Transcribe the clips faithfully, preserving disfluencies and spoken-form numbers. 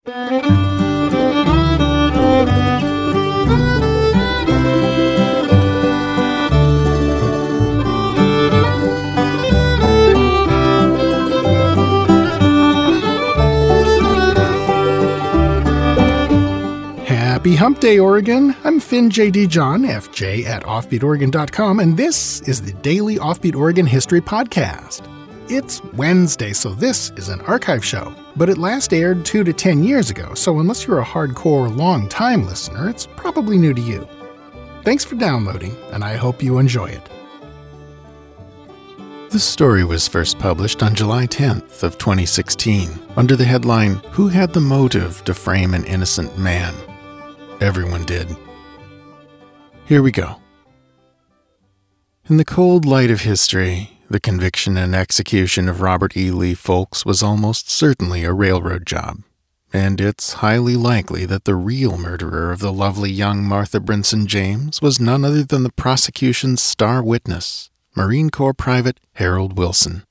Happy Hump Day, Oregon! I'm Finn J D. John, F J at offbeat oregon dot com, and this is the Daily Offbeat Oregon History Podcast. It's Wednesday, so this is an archive show, but it last aired two to ten years ago, so unless you're a hardcore, long-time listener, it's probably new to you. Thanks for downloading, and I hope you enjoy it. This story was first published on July tenth of twenty sixteen, under the headline, "Who Had the Motive to Frame an Innocent Man?" Everyone did. Here we go. In the cold light of history, the conviction and execution of Robert E. Lee Folks was almost certainly a railroad job, and it's highly likely that the real murderer of the lovely young Martha Brinson James was none other than the prosecution's star witness, Marine Corps Private Harold Wilson.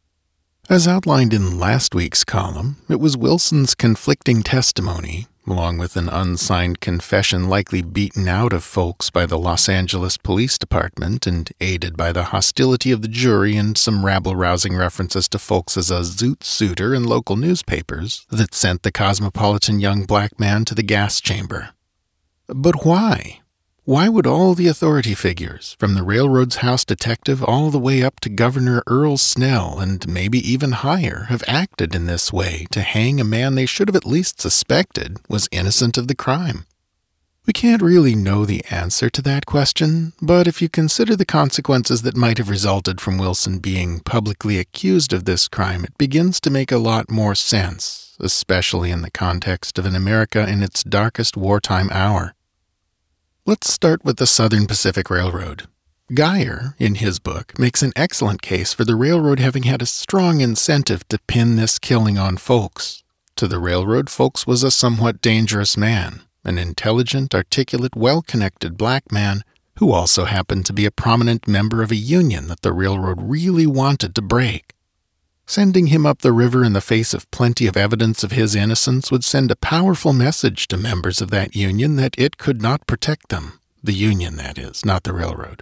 As outlined in last week's column, it was Wilson's conflicting testimony, along with an unsigned confession likely beaten out of Folks by the Los Angeles Police Department and aided by the hostility of the jury and some rabble-rousing references to Folks as a zoot suitor in local newspapers, that sent the cosmopolitan young black man to the gas chamber. But why? Why would all the authority figures, from the railroad's house detective all the way up to Governor Earl Snell and maybe even higher, have acted in this way to hang a man they should have at least suspected was innocent of the crime? We can't really know the answer to that question, but if you consider the consequences that might have resulted from Wilson being publicly accused of this crime, it begins to make a lot more sense, especially in the context of an America in its darkest wartime hour. Let's start with the Southern Pacific Railroad. Geyer, in his book, makes an excellent case for the railroad having had a strong incentive to pin this killing on Folks. To the railroad, Folks was a somewhat dangerous man, an intelligent, articulate, well-connected black man who also happened to be a prominent member of a union that the railroad really wanted to break. Sending him up the river in the face of plenty of evidence of his innocence would send a powerful message to members of that union that it could not protect them. The union, that is, not the railroad.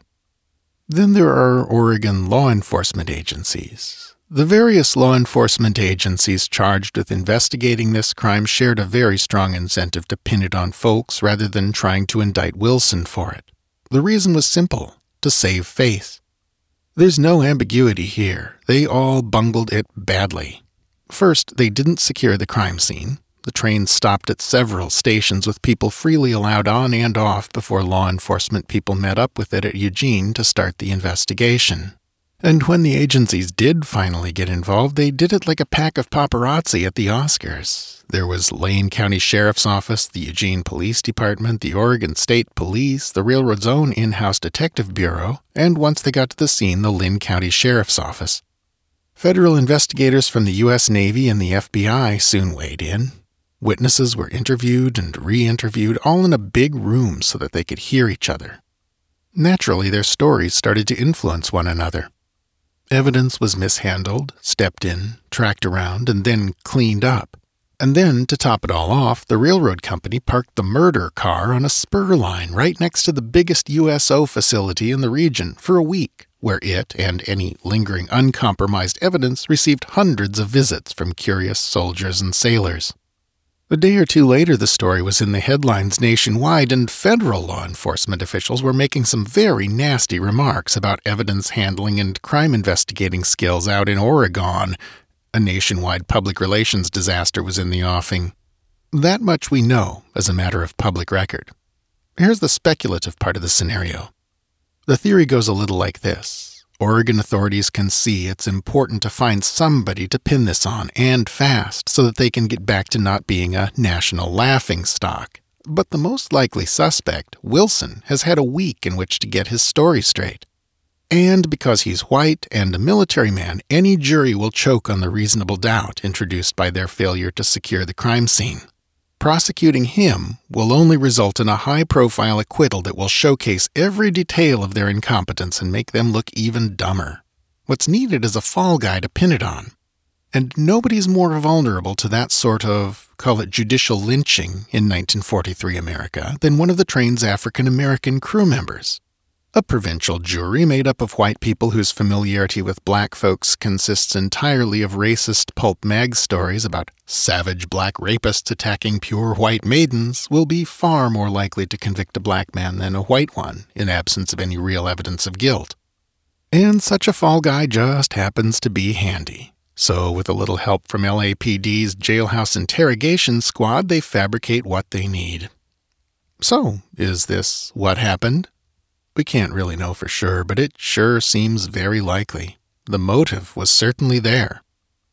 Then there are Oregon law enforcement agencies. The various law enforcement agencies charged with investigating this crime shared a very strong incentive to pin it on Folks rather than trying to indict Wilson for it. The reason was simple: to save face. There's no ambiguity here. They all bungled it badly. First, they didn't secure the crime scene. The train stopped at several stations with people freely allowed on and off before law enforcement people met up with it at Eugene to start the investigation. And when the agencies did finally get involved, they did it like a pack of paparazzi at the Oscars. There was Lane County Sheriff's Office, the Eugene Police Department, the Oregon State Police, the railroad's own in-house detective bureau, and once they got to the scene, the Linn County Sheriff's Office. Federal investigators from the U S Navy and the F B I soon weighed in. Witnesses were interviewed and re-interviewed, all in a big room so that they could hear each other. Naturally, their stories started to influence one another. Evidence was mishandled, stepped in, tracked around, and then cleaned up. And then, to top it all off, the railroad company parked the murder car on a spur line right next to the biggest U S O facility in the region for a week, where it and any lingering uncompromised evidence received hundreds of visits from curious soldiers and sailors. A day or two later, the story was in the headlines nationwide, and federal law enforcement officials were making some very nasty remarks about evidence handling and crime investigating skills out in Oregon. A nationwide public relations disaster was in the offing. That much we know as a matter of public record. Here's the speculative part of the scenario. The theory goes a little like this. Oregon authorities can see it's important to find somebody to pin this on, and fast, so that they can get back to not being a national laughingstock. But the most likely suspect, Wilson, has had a week in which to get his story straight. And because he's white and a military man, any jury will choke on the reasonable doubt introduced by their failure to secure the crime scene. Prosecuting him will only result in a high-profile acquittal that will showcase every detail of their incompetence and make them look even dumber. What's needed is a fall guy to pin it on. And nobody's more vulnerable to that sort of, call it judicial lynching in nineteen forty-three America, than one of the train's African-American crew members. A provincial jury made up of white people whose familiarity with black folks consists entirely of racist pulp mag stories about savage black rapists attacking pure white maidens will be far more likely to convict a black man than a white one, in absence of any real evidence of guilt. And such a fall guy just happens to be handy. So, with a little help from L A P D's jailhouse interrogation squad, they fabricate what they need. So, is this what happened? We can't really know for sure, but it sure seems very likely. The motive was certainly there.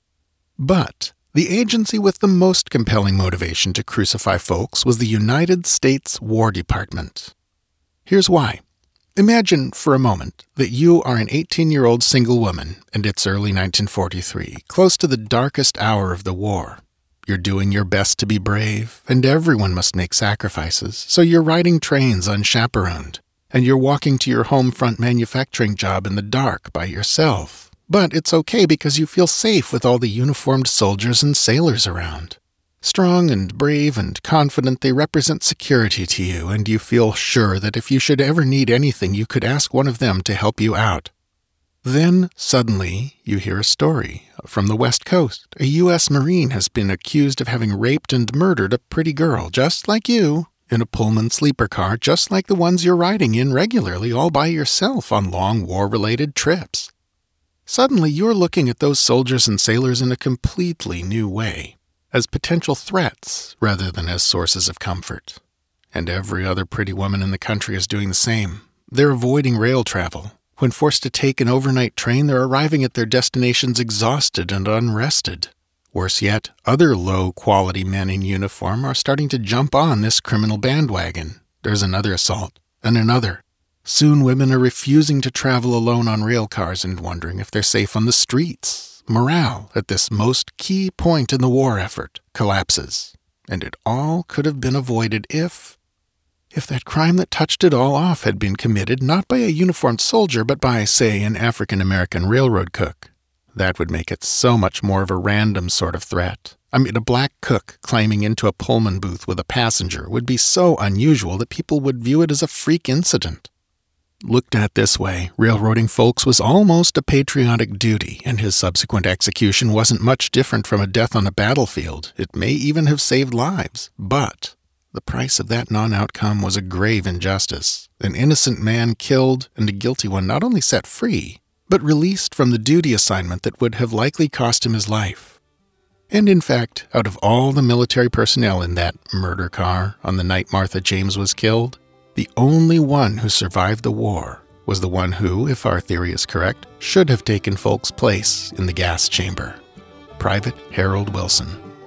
But the agency with the most compelling motivation to crucify folks was the United States War Department. Here's why. Imagine for a moment that you are an eighteen-year-old single woman, and it's early nineteen forty-three, close to the darkest hour of the war. You're doing your best to be brave, and everyone must make sacrifices, so you're riding trains unchaperoned, and you're walking to your home front manufacturing job in the dark by yourself. But it's okay because you feel safe with all the uniformed soldiers and sailors around. Strong and brave and confident, they represent security to you, and you feel sure that if you should ever need anything, you could ask one of them to help you out. Then, suddenly, you hear a story from the West Coast. A U S Marine has been accused of having raped and murdered a pretty girl, just like you, in a Pullman sleeper car, just like the ones you're riding in regularly all by yourself on long war-related trips. Suddenly, you're looking at those soldiers and sailors in a completely new way, as potential threats rather than as sources of comfort. And every other pretty woman in the country is doing the same. They're avoiding rail travel. When forced to take an overnight train, they're arriving at their destinations exhausted and unrested. Worse yet, other low-quality men in uniform are starting to jump on this criminal bandwagon. There's another assault, and another. Soon women are refusing to travel alone on rail cars and wondering if they're safe on the streets. Morale, at this most key point in the war effort, collapses. And it all could have been avoided if... if that crime that touched it all off had been committed not by a uniformed soldier, but by, say, an African-American railroad cook. That would make it so much more of a random sort of threat. I mean, a black cook climbing into a Pullman booth with a passenger would be so unusual that people would view it as a freak incident. Looked at this way, railroading folks was almost a patriotic duty, and his subsequent execution wasn't much different from a death on a battlefield. It may even have saved lives. But the price of that non-outcome was a grave injustice. An innocent man killed, and a guilty one not only set free, but released from the duty assignment that would have likely cost him his life. And in fact, out of all the military personnel in that murder car on the night Martha James was killed, the only one who survived the war was the one who, if our theory is correct, should have taken folks' place in the gas chamber. Private Harold Wilson.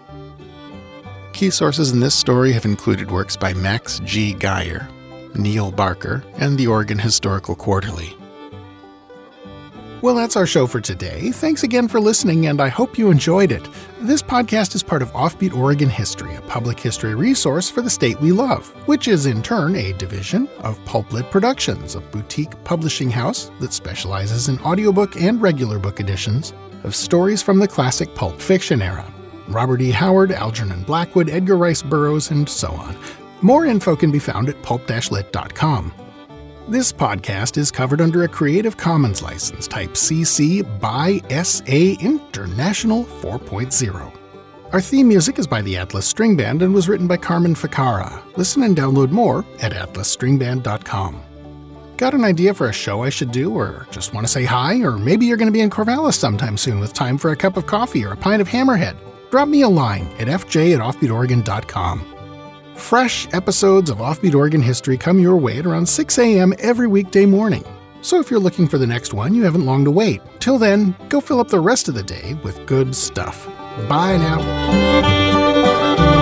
Key sources in this story have included works by Max G. Geyer, Neil Barker, and the Oregon Historical Quarterly. Well, that's our show for today. Thanks again for listening, and I hope you enjoyed it. This podcast is part of Offbeat Oregon History, a public history resource for the state we love, which is in turn a division of Pulplit Productions, a boutique publishing house that specializes in audiobook and regular book editions of stories from the classic pulp fiction era. Robert E. Howard, Algernon Blackwood, Edgar Rice Burroughs, and so on. More info can be found at pulp dash lit dot com. This podcast is covered under a Creative Commons license type C C by S A International four point oh. Our theme music is by the Atlas String Band and was written by Carmen Ficara. Listen and download more at atlas string band dot com. Got an idea for a show I should do, or just want to say hi, or maybe you're going to be in Corvallis sometime soon with time for a cup of coffee or a pint of Hammerhead? Drop me a line at f j at offbeat oregon dot com. Fresh episodes of Offbeat Oregon History come your way at around six a.m. every weekday morning. So if you're looking for the next one, you haven't long to wait. Till then, go fill up the rest of the day with good stuff. Bye now.